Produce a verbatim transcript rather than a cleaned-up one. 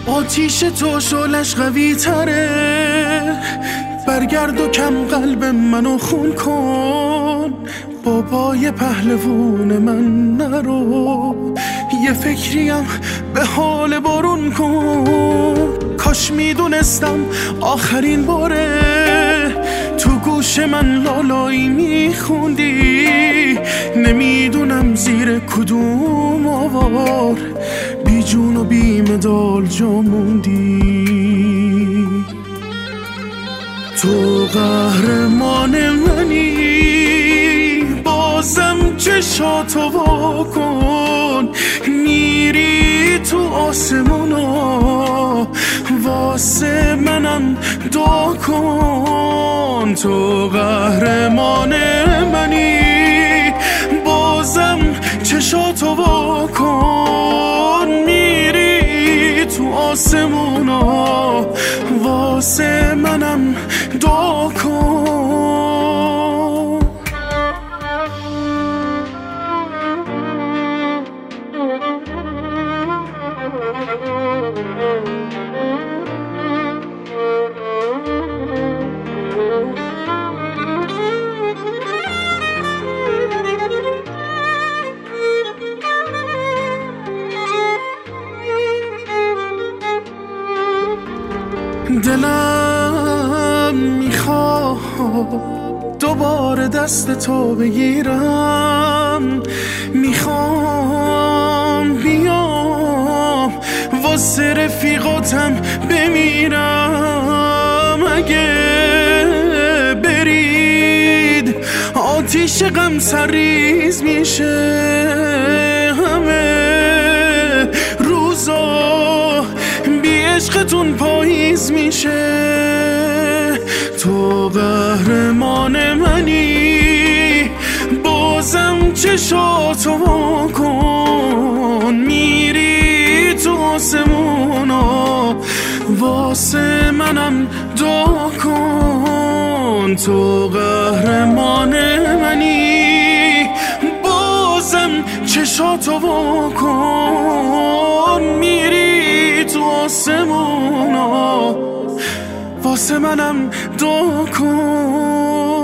آتیش تو شعلش قوی تره، برگرد و کم قلب منو خون کن. بابای پهلوون من نرو، یه فکریم به حال بارون کن. کاش میدونستم آخرین باره تو گوش من لالایی میخوندی. نمیدونم زیر کدوم آوار بی جون و بی مدال جا موندی. تو قهرمان منی، بازم چشاتو وا کن. میری تو آسمونا، واسه منم دعا کن. تو قهرمان منی، بازم چشاتو وا کن. میری تو آسمونا، واسه منم دعا کن. دلم میخواد دوباره دست تو بگیرم. میخوام بیام واسه رفیقاتم بمیرم. اگه برید آتیش غم سرریز میشه، همه روزا بی عشقتون پاییز میشه. تو قهرمان منی، بازم چشاتو وا کن. میری تو آسمونا، واسه منم دعا کن. تو قهرمان منی، بازم چشاتو وا کن. میری تو آسمونا، واسه منم دعا کن.